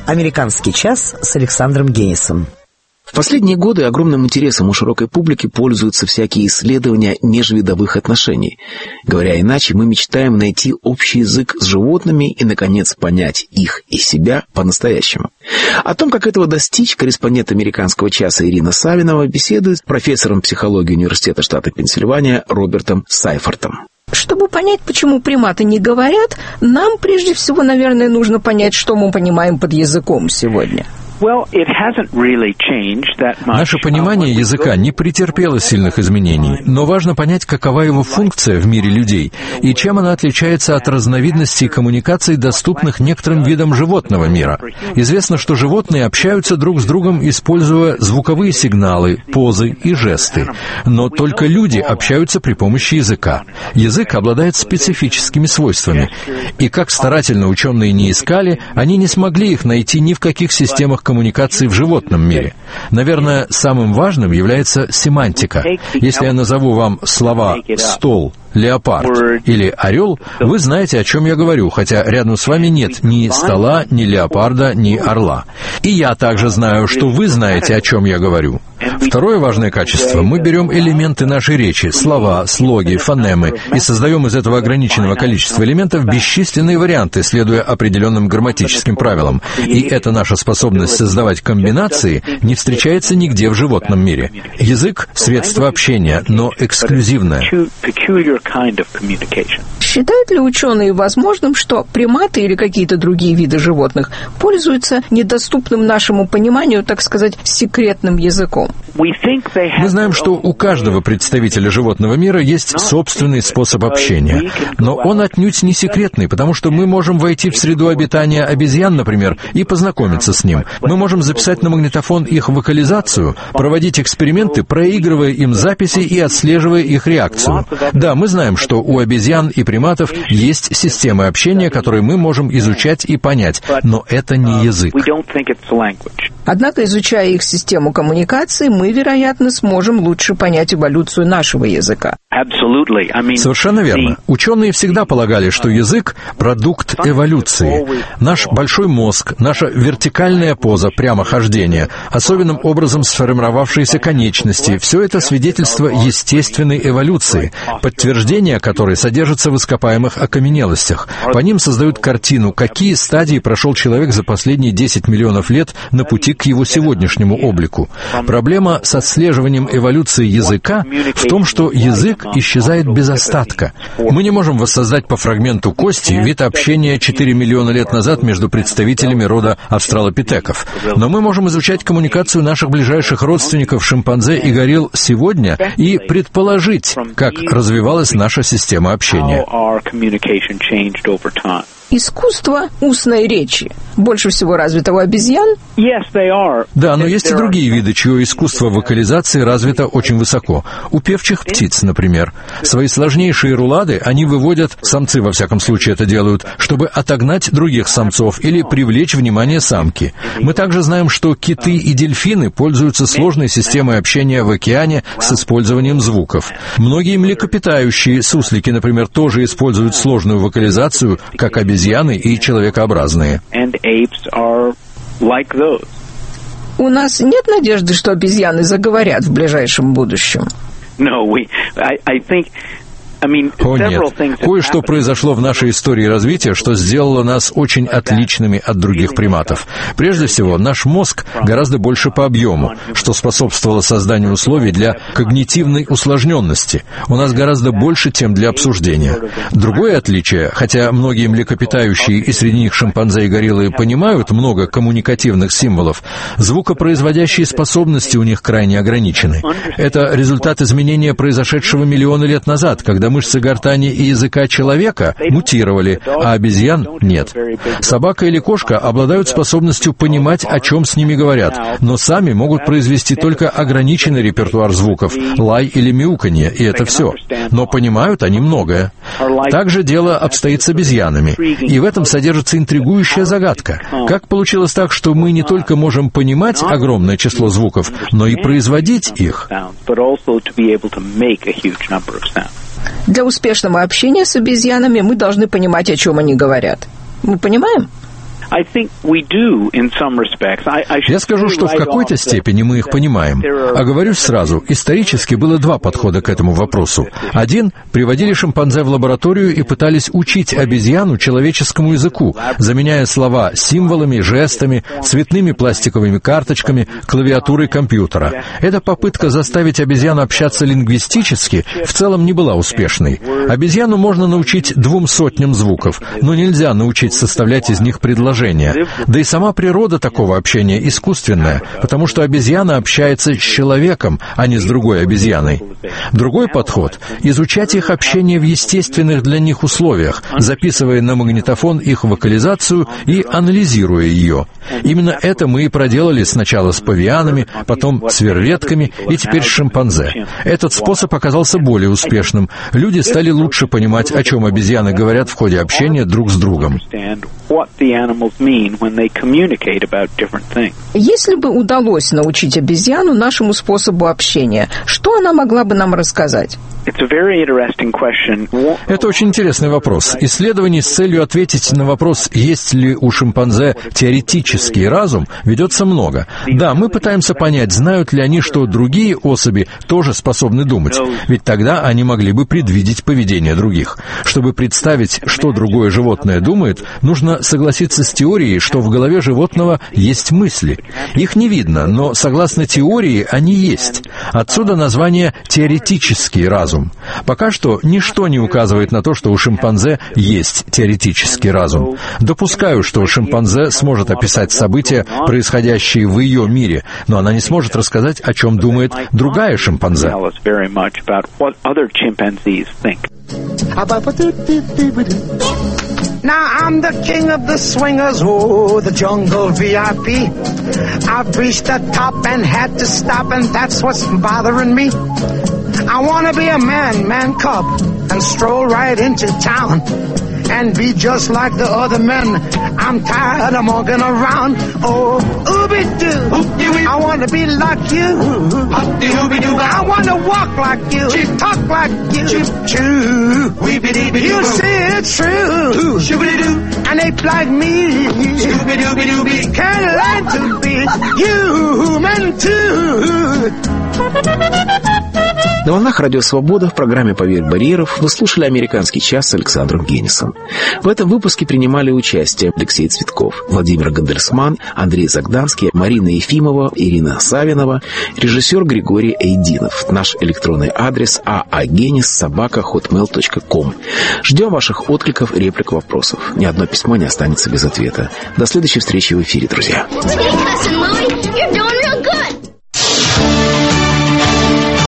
«Американский час» с Александром Генисом. В последние годы огромным интересом у широкой публики пользуются всякие исследования межвидовых отношений. Говоря иначе, мы мечтаем найти общий язык с животными и, наконец, понять их и себя по-настоящему. О том, как этого достичь, корреспондент «Американского часа» Ирина Савинова беседует с профессором психологии Университета штата Пенсильвания Робертом Сайфортом. Чтобы понять, почему приматы не говорят, нам прежде всего, наверное, нужно понять, что мы понимаем под языком сегодня. Наше понимание языка не претерпело сильных изменений, но важно понять, какова его функция в мире людей и чем она отличается от разновидностей коммуникаций, доступных некоторым видам животного мира. Известно, что животные общаются друг с другом, используя звуковые сигналы, позы и жесты. Но только люди общаются при помощи языка. Язык обладает специфическими свойствами. И как старательно ученые не искали, они не смогли их найти ни в каких системах коммуникации в животном мире. Наверное, самым важным является семантика. Если я назову вам слова «стол», «леопард» или «орел», вы знаете, о чем я говорю, хотя рядом с вами нет ни стола, ни леопарда, ни орла. И я также знаю, что вы знаете, о чем я говорю. Второе важное качество. Мы берем элементы нашей речи, слова, слоги, фонемы, и создаем из этого ограниченного количества элементов бесчисленные варианты, следуя определенным грамматическим правилам. И эта наша способность создавать комбинации не встречается нигде в животном мире. Язык — средство общения, но эксклюзивное. Считают ли ученые возможным, что приматы или какие-то другие виды животных пользуются недоступным нашему пониманию, так сказать, секретным языком? Мы знаем, что у каждого представителя животного мира есть собственный способ общения. Но он отнюдь не секретный, потому что мы можем войти в среду обитания обезьян, например, и познакомиться с ним. Мы можем записать на магнитофон их вокализацию, проводить эксперименты, проигрывая им записи и отслеживая их реакцию. Да, мы знаем, что у обезьян и приматов есть системы общения, которые мы можем изучать и понять, но это не язык. Однако, изучая их систему коммуникации, мы, вероятно, сможем лучше понять эволюцию нашего языка. Совершенно верно. Ученые всегда полагали, что язык — продукт эволюции. Наш большой мозг, наша вертикальная поза, прямохождение, особенным образом сформировавшиеся конечности — все это свидетельство естественной эволюции, подтверждение которой содержится в ископаемых окаменелостях. По ним создают картину, какие стадии прошел человек за последние 10 миллионов лет на пути к его сегодняшнему облику. Проблема с отслеживанием эволюции языка в том, что язык исчезает без остатка. Мы не можем воссоздать по фрагменту кости вид общения 4 миллиона лет назад между представителями рода австралопитеков. Но мы можем изучать коммуникацию наших ближайших родственников шимпанзе и горилл сегодня и предположить, как развивалась наша система общения. Искусство устной речи больше всего развито у обезьян? Да, но есть и другие виды, чье искусство вокализации развито очень высоко. У певчих птиц, например. Свои сложнейшие рулады они выводят, самцы во всяком случае это делают, чтобы отогнать других самцов или привлечь внимание самки. Мы также знаем, что киты и дельфины пользуются сложной системой общения в океане с использованием звуков. Многие млекопитающие, суслики, например, тоже используют сложную вокализацию, как обезьяны и человекообразные. У нас нет надежды, что обезьяны заговорят в ближайшем будущем? О нет, кое-что произошло в нашей истории развития, что сделало нас очень отличными от других приматов. Прежде всего, наш мозг гораздо больше по объему, что способствовало созданию условий для когнитивной усложненности. У нас гораздо больше тем для обсуждения. Другое отличие, хотя многие млекопитающие и среди них шимпанзе и гориллы понимают много коммуникативных символов, звукопроизводящие способности у них крайне ограничены. Это результат изменения, произошедшего миллионы лет назад, когда мышцы гортани и языка человека мутировали, а обезьян нет. Собака или кошка обладают способностью понимать, о чем с ними говорят, но сами могут произвести только ограниченный репертуар звуков, лай или мяуканье, и это все. Но понимают они многое. Также дело обстоит с обезьянами, и в этом содержится интригующая загадка. Как получилось так, что мы не только можем понимать огромное число звуков, но и производить их? Для успешного общения с обезьянами мы должны понимать, о чем они говорят. Мы понимаем? Я скажу, что в какой-то степени мы их понимаем. Оговорюсь сразу, исторически было два подхода к этому вопросу. Один — приводили шимпанзе в лабораторию и пытались учить обезьяну человеческому языку, заменяя слова символами, жестами, цветными пластиковыми карточками, клавиатурой компьютера. Эта попытка заставить обезьяну общаться лингвистически в целом не была успешной. Обезьяну можно научить 200 звуков, но нельзя научить составлять из них предложения. Да и сама природа такого общения искусственная, потому что обезьяна общается с человеком, а не с другой обезьяной. Другой подход — изучать их общение в естественных для них условиях, записывая на магнитофон их вокализацию и анализируя ее. Именно это мы и проделали сначала с павианами, потом с верветками и теперь с шимпанзе. Этот способ оказался более успешным. Люди стали лучше понимать, о чем обезьяны говорят в ходе общения друг с другом. Если бы удалось научить обезьяну нашему способу общения, что она могла бы нам рассказать? Это очень интересный вопрос. Исследований с целью ответить на вопрос, есть ли у шимпанзе теоретический разум, ведется много. Да, мы пытаемся понять, знают ли они, что другие особи тоже способны думать, ведь тогда они могли бы предвидеть поведение других. Чтобы представить, что другое животное думает, нужно согласиться с теорией, что в голове животного есть мысли. Их не видно, но согласно теории они есть. Отсюда название «теоретический разум». Пока что ничто не указывает на то, что у шимпанзе есть теоретический разум. Допускаю, что шимпанзе сможет описать события, происходящие в ее мире, но она не сможет рассказать, о чем думает другая шимпанзе. Now I'm the king of the swingers, oh, the jungle VIP. I've reached the top and had to stop, and that's what's bothering me. I wanna be a man cub, and stroll right into town, and be just like the other men. I'm tired of walking around. Oh, ooby-doo, I wanna be like you. I wanna walk like you, talk like you. You see it's true. And ape like me can learn to be human too. На волнах Радио Свобода в программе «Поверь барьеров» вы слушали «Американский час» с Александром Генисом. В этом выпуске принимали участие Алексей Цветков, Владимир Гандельсман, Андрей Загданский, Марина Ефимова, Ирина Савинова, режиссер Григорий Эйдинов. Наш электронный адрес aagenis@hotmail.com. Ждем ваших откликов, реплик, вопросов. Ни одно письмо не останется без ответа. До следующей встречи в эфире, друзья.